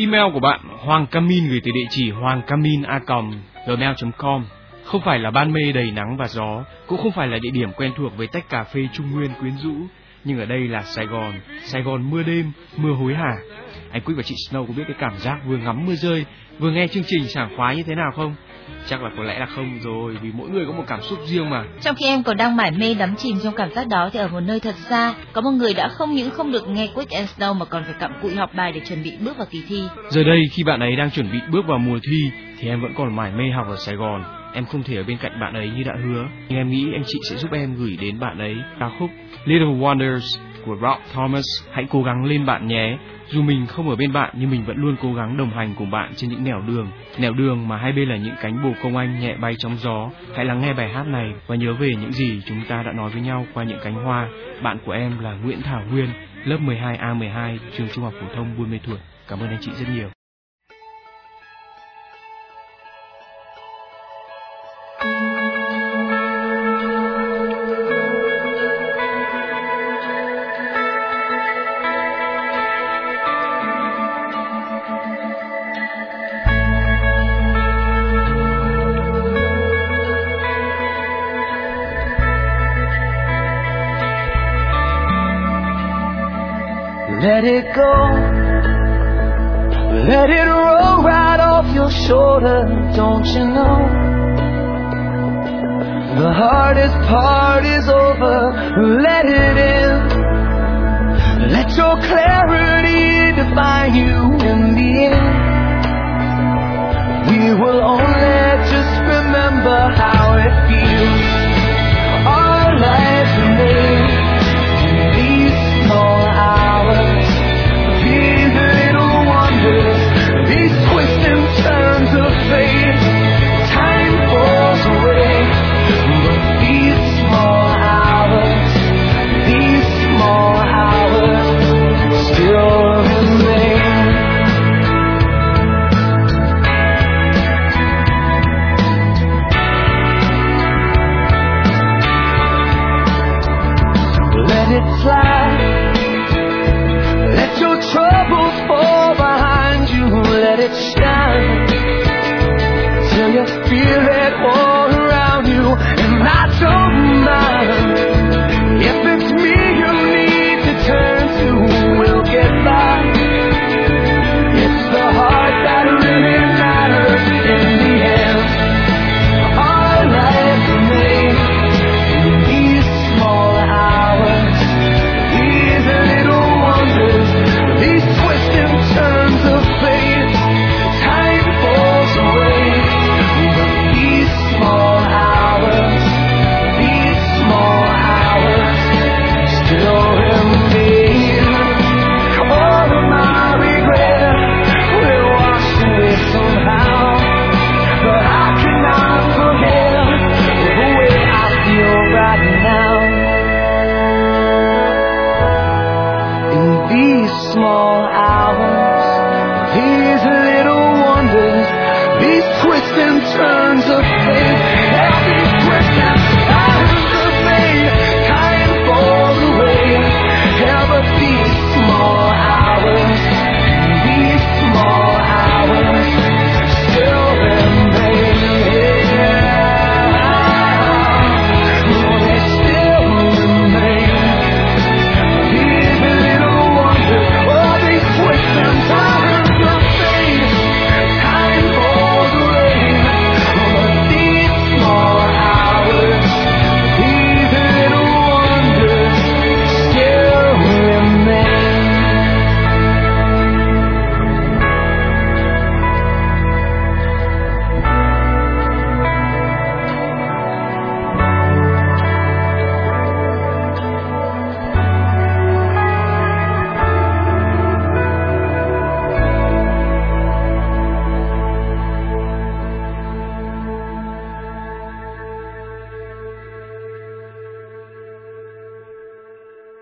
Email của bạn Hoàng Camin gửi từ địa chỉ hoangcamin@gmail.com. Không phải là ban mê đầy nắng và gió, cũng không phải là địa điểm quen thuộc với tách cà phê Trung Nguyên quyến rũ, nhưng ở đây là Sài Gòn mưa đêm, mưa hối hả. Anh Quyết và chị Snow có biết cái cảm giác vừa ngắm mưa rơi, vừa nghe chương trình sảng khoái như thế nào không? Chắc là có lẽ là không rồi, vì mỗi người có một cảm xúc riêng mà. Trong khi em còn đang mải mê đắm chìm trong cảm giác đó, thì ở một nơi thật xa, có một người đã không những không được nghe Quick and Snow mà còn phải cặm cụi học bài để chuẩn bị bước vào kỳ thi. Giờ đây khi bạn ấy đang chuẩn bị bước vào mùa thi, thì em vẫn còn mải mê học ở Sài Gòn. Em không thể ở bên cạnh bạn ấy như đã hứa, nhưng em nghĩ anh chị sẽ giúp em gửi đến bạn ấy ca khúc Little Wonders của Rob Thomas. Hãy cố gắng lên bạn nhé. Dù mình không ở bên bạn, nhưng mình vẫn luôn cố gắng đồng hành cùng bạn trên những nẻo đường mà hai bên là những cánh bồ công anh nhẹ bay trong gió. Hãy lắng nghe bài hát này và nhớ về những gì chúng ta đã nói với nhau qua những cánh hoa. Bạn của em là Nguyễn Thảo Nguyên, lớp 12A12, trường Trung học phổ thông Buôn Mê Thuột. Cảm ơn anh chị rất nhiều. Let it go, let it roll right off your shoulder, don't you know? The hardest part is over, let it in. Let your clarity define you in the end. We will only just remember how it feels. Our lives are made in these small hours, these little wonders, these twists and turns of fate. Time falls away, but these small hours still remain. Let it slide, let your troubles fall behind you, let it shine till you feel it all around you. And I don't mind if it's me you need to turn to, we'll get by. It's the heart that really matters in the end. Our lives are made in these small hours, these little wonders, these twists and turns of fate. Time falls away, but these small hours still remain. All of my regret will wash away somehow, but I cannot forget the way I feel right now. In these small hours, these little wonders, these twists and turns of